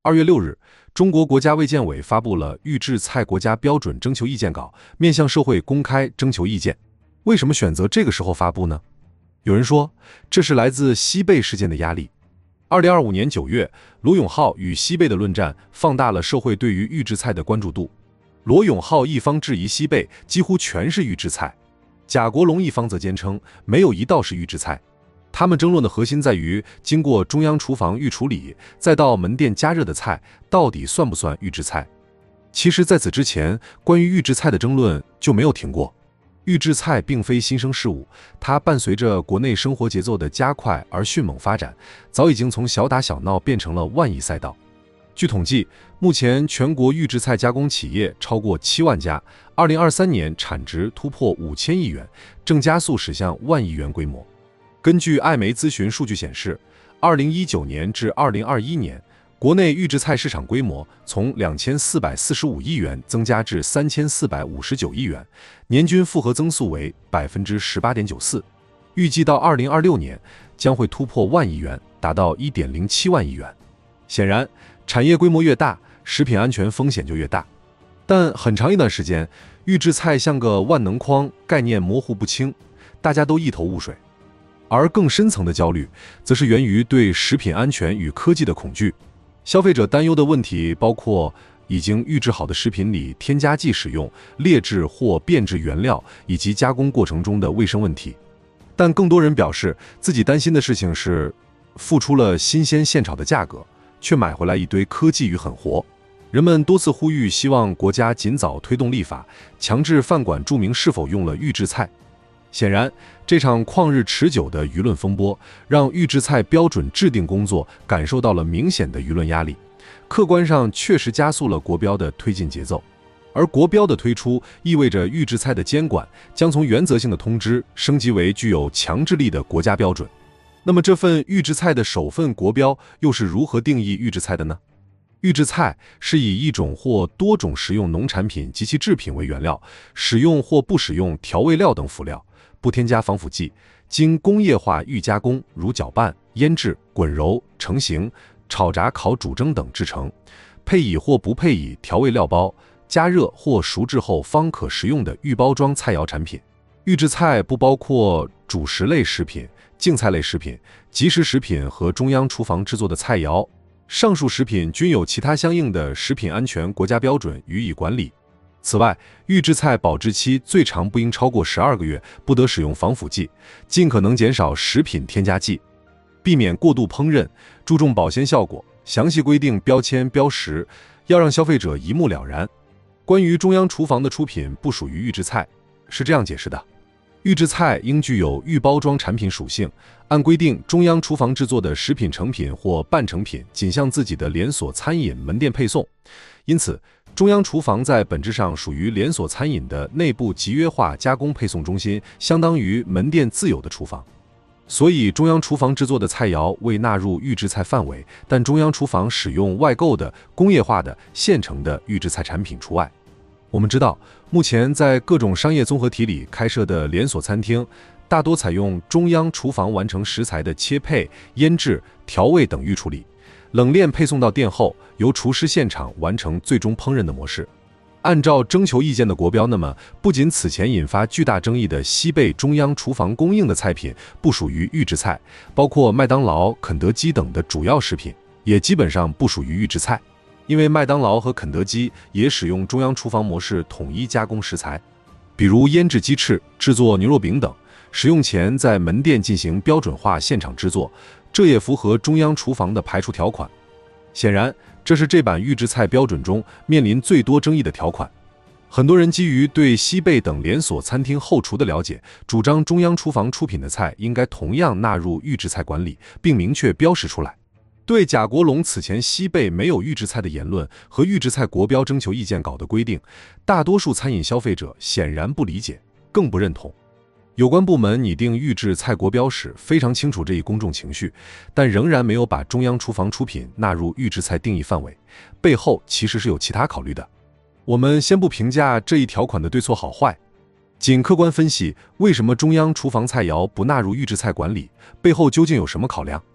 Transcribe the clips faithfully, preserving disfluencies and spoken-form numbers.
二月六日，中国国家卫健委发布了预制菜国家标准征求意见稿，面向社会公开征求意见。为什么选择这个时候发布呢？有人说，这是来自西贝事件的压力。二零二五年九月，罗永浩与西贝的论战放大了社会对于预制菜的关注度。罗永浩一方质疑西贝几乎全是预制菜，贾国龙一方则坚称没有一道是预制菜。他们争论的核心在于，经过中央厨房预处理，再到门店加热的菜，到底算不算预制菜？其实在此之前，关于预制菜的争论就没有停过。预制菜并非新生事物，它伴随着国内生活节奏的加快而迅猛发展，早已经从小打小闹变成了万亿赛道。据统计，目前全国预制菜加工企业超过七万家，二零二三年产值突破五千亿元，正加速驶向万亿元规模。根据艾媒咨询数据显示，二零一九年至二零二一年，国内预制菜市场规模从两千四百四十五亿元增加至三千四百五十九亿元，年均复合增速为 百分之十八点九四。预计到二零二六年将会突破万亿元，达到 一点零七万亿元。显然，产业规模越大，食品安全风险就越大。但很长一段时间，预制菜像个万能筐，概念模糊不清，大家都一头雾水。而更深层的焦虑，则是源于对食品安全与科技的恐惧。消费者担忧的问题包括已经预制好的食品里添加剂使用、劣质或变质原料以及加工过程中的卫生问题。但更多人表示，自己担心的事情是，付出了新鲜现炒的价格，却买回来一堆科技与狠活。人们多次呼吁，希望国家尽早推动立法，强制饭馆注明是否用了预制菜。显然，这场旷日持久的舆论风波，让预制菜标准制定工作感受到了明显的舆论压力，客观上确实加速了国标的推进节奏。而国标的推出，意味着预制菜的监管将从原则性的通知升级为具有强制力的国家标准。那么这份预制菜的首份国标又是如何定义预制菜的呢？预制菜是以一种或多种食用农产品及其制品为原料，使用或不使用调味料等辅料，不添加防腐剂，经工业化预加工，如搅拌、腌制、滚揉、成型、炒炸、烤、煮蒸等制成，配以或不配以调味料包，加热或熟制后方可食用的预包装菜肴产品。预制菜不包括主食类食品、净菜类食品、即食食品和中央厨房制作的菜肴。上述食品均有其他相应的食品安全国家标准予以管理。此外，预制菜保质期最长不应超过十二个月，不得使用防腐剂，尽可能减少食品添加剂，避免过度烹饪，注重保鲜效果。详细规定标签标识，要让消费者一目了然。关于中央厨房的出品不属于预制菜，是这样解释的：预制菜应具有预包装产品属性，按规定，中央厨房制作的食品成品或半成品仅向自己的连锁餐饮门店配送。因此，中央厨房在本质上属于连锁餐饮的内部集约化加工配送中心，相当于门店自有的厨房。所以，中央厨房制作的菜肴未纳入预制菜范围，但中央厨房使用外购的工业化的现成的预制菜产品除外。我们知道，目前在各种商业综合体里开设的连锁餐厅，大多采用中央厨房完成食材的切配、腌制、调味等预处理，冷链配送到店后，由厨师现场完成最终烹饪的模式。按照征求意见的国标，那么不仅此前引发巨大争议的西贝中央厨房供应的菜品不属于预制菜，包括麦当劳、肯德基等的主要食品，也基本上不属于预制菜。因为麦当劳和肯德基也使用中央厨房模式统一加工食材，比如腌制鸡翅、制作牛肉饼等，使用前在门店进行标准化现场制作，这也符合中央厨房的排除条款。显然，这是这版预制菜标准中面临最多争议的条款。很多人基于对西贝等连锁餐厅后厨的了解，主张中央厨房出品的菜应该同样纳入预制菜管理，并明确标识出来。对贾国龙此前西贝没有预制菜的言论和预制菜国标征求意见稿的规定，大多数餐饮消费者显然不理解，更不认同。有关部门拟定预制菜国标时非常清楚这一公众情绪，但仍然没有把中央厨房出品纳入预制菜定义范围，背后其实是有其他考虑的。我们先不评价这一条款的对错好坏，仅客观分析为什么中央厨房菜肴不纳入预制菜管理，背后究竟有什么考量。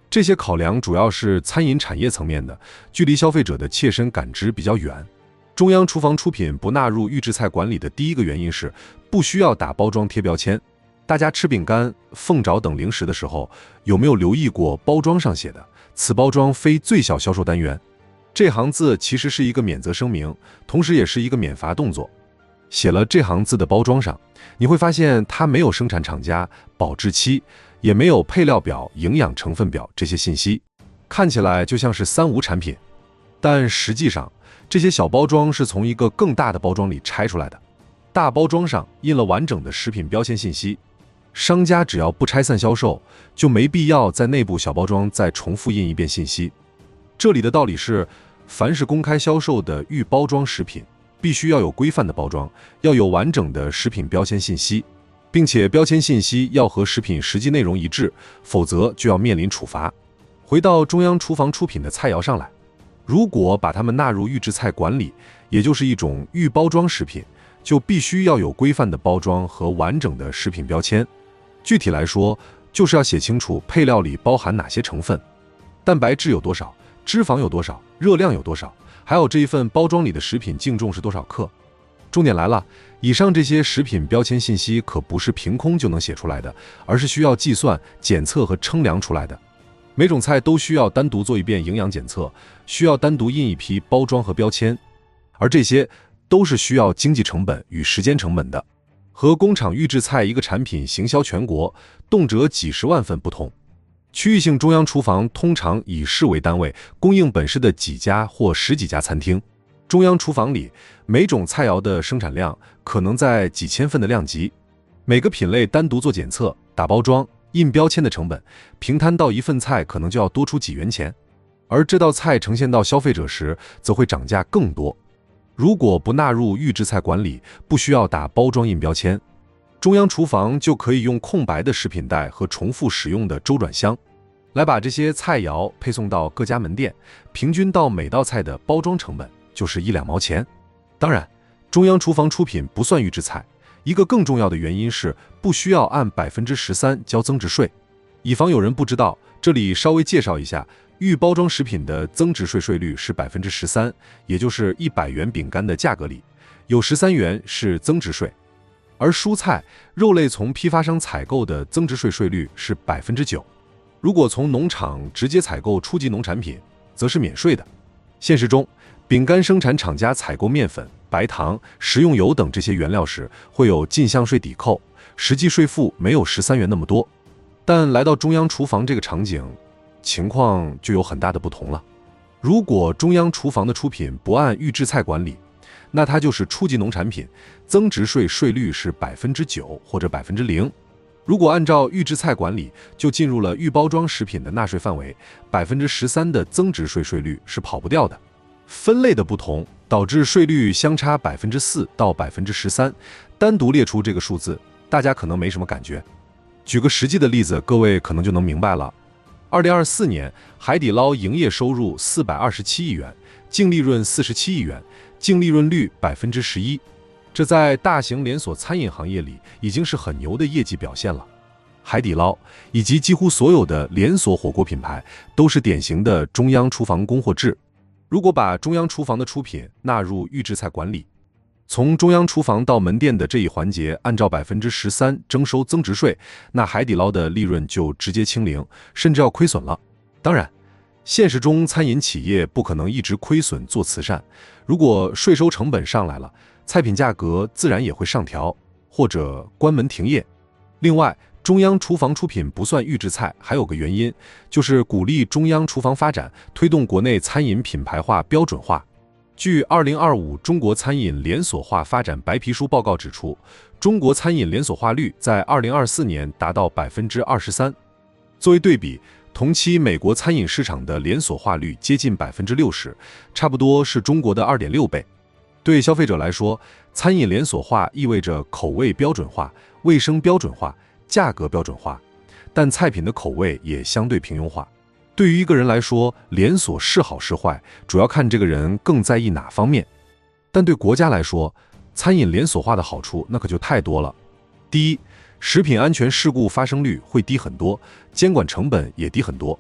这些考量主要是餐饮产业层面的，距离消费者的切身感知比较远。中央厨房出品不纳入预制菜管理的第一个原因是不需要打包装贴标签。大家吃饼干、凤爪等零食的时候，有没有留意过包装上写的“此包装非最小销售单元”？这行字其实是一个免责声明，同时也是一个免罚动作。写了这行字的包装上，你会发现它没有生产厂家、保质期，也没有配料表、营养成分表这些信息，看起来就像是三无产品。但实际上，这些小包装是从一个更大的包装里拆出来的。大包装上印了完整的食品标签信息，商家只要不拆散销售，就没必要在内部小包装再重复印一遍信息。这里的道理是，凡是公开销售的预包装食品，必须要有规范的包装，要有完整的食品标签信息，并且标签信息要和食品实际内容一致，否则就要面临处罚。回到中央厨房出品的菜肴上来，如果把它们纳入预制菜管理，也就是一种预包装食品，就必须要有规范的包装和完整的食品标签。具体来说，就是要写清楚配料里包含哪些成分，蛋白质有多少，脂肪有多少，热量有多少，还有这一份包装里的食品净重是多少克。重点来了，以上这些食品标签信息可不是凭空就能写出来的，而是需要计算、检测和称量出来的。每种菜都需要单独做一遍营养检测，需要单独印一批包装和标签，而这些都是需要经济成本与时间成本的。和工厂预制菜一个产品行销全国，动辄几十万份不同，区域性中央厨房通常以市为单位，供应本市的几家或十几家餐厅。中央厨房里每种菜肴的生产量可能在几千份的量级，每个品类单独做检测、打包装、印标签的成本，平摊到一份菜可能就要多出几元钱，而这道菜呈现到消费者时，则会涨价更多。如果不纳入预制菜管理，不需要打包装印标签，中央厨房就可以用空白的食品袋和重复使用的周转箱，来把这些菜肴配送到各家门店，平均到每道菜的包装成本就是一两毛钱。当然，中央厨房出品不算预制菜，一个更重要的原因是不需要按百分之十三交增值税。以防有人不知道，这里稍微介绍一下，预包装食品的增值税税率是百分之十三，也就是一百元饼干的价格里有十三元是增值税，而蔬菜、肉类从批发商采购的增值税税率是百分之九。如果从农场直接采购初级农产品，则是免税的。现实中，饼干生产厂家采购面粉、白糖、食用油等这些原料时，会有进项税抵扣，实际税负没有十三元那么多。但来到中央厨房这个场景，情况就有很大的不同了。如果中央厨房的出品不按预制菜管理，那它就是初级农产品，增值税税率是百分之九或者百分之零。如果按照预制菜管理，就进入了预包装食品的纳税范围，百分之十三的增值税税率是跑不掉的。分类的不同，导致税率相差百分之四到百分之十三。单独列出这个数字，大家可能没什么感觉。举个实际的例子，各位可能就能明白了。二零二四年，海底捞营业收入四百二十七亿元，净利润四十七亿元，净利润率百分之十一。这在大型连锁餐饮行业里已经是很牛的业绩表现了。海底捞以及几乎所有的连锁火锅品牌都是典型的中央厨房供货制。如果把中央厨房的出品纳入预制菜管理，从中央厨房到门店的这一环节按照百分之十三征收增值税，那海底捞的利润就直接清零，甚至要亏损了。当然，现实中餐饮企业不可能一直亏损做慈善，如果税收成本上来了，菜品价格自然也会上调，或者关门停业。另外，中央厨房出品不算预制菜，还有个原因，就是鼓励中央厨房发展，推动国内餐饮品牌化、标准化。据二零二五中国餐饮连锁化发展白皮书报告指出，中国餐饮连锁化率在二零二四年达到百分之二十三。作为对比，同期美国餐饮市场的连锁化率接近百分之六十，差不多是中国的二点六倍。对消费者来说，餐饮连锁化意味着口味标准化、卫生标准化、价格标准化，但菜品的口味也相对平庸化。对于一个人来说，连锁是好是坏，主要看这个人更在意哪方面。但对国家来说，餐饮连锁化的好处那可就太多了。第一，食品安全事故发生率会低很多，监管成本也低很多。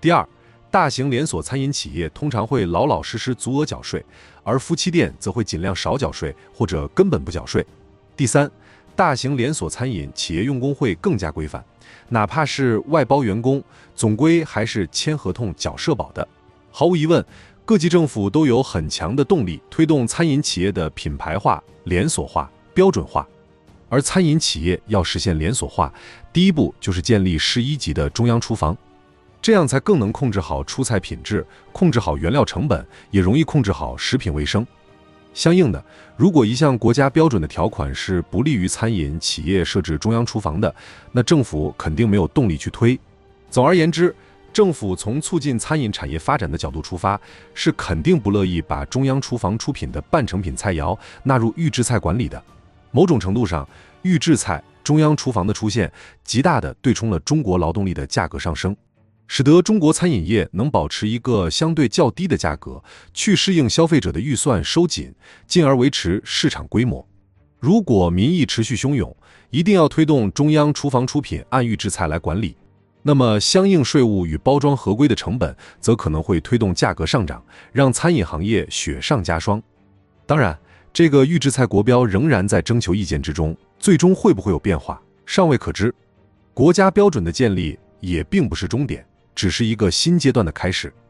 第二，大型连锁餐饮企业通常会老老实实足额缴税，而夫妻店则会尽量少缴税或者根本不缴税。第三，大型连锁餐饮企业用工会更加规范，哪怕是外包员工，总归还是签合同缴社保的。毫无疑问，各级政府都有很强的动力推动餐饮企业的品牌化、连锁化、标准化。而餐饮企业要实现连锁化，第一步就是建立市一级的中央厨房，这样才更能控制好出菜品质，控制好原料成本，也容易控制好食品卫生。相应的，如果一项国家标准的条款是不利于餐饮企业设置中央厨房的，那政府肯定没有动力去推。总而言之，政府从促进餐饮产业发展的角度出发，是肯定不乐意把中央厨房出品的半成品菜肴纳入预制菜管理的。某种程度上，预制菜、中央厨房的出现，极大地对冲了中国劳动力的价格上升，使得中国餐饮业能保持一个相对较低的价格，去适应消费者的预算收紧，进而维持市场规模。如果民意持续汹涌，一定要推动中央厨房出品按预制菜来管理，那么相应税务与包装合规的成本则可能会推动价格上涨，让餐饮行业雪上加霜。当然，这个预制菜国标仍然在征求意见之中，最终会不会有变化，尚未可知。国家标准的建立也并不是终点，只是一个新阶段的开始。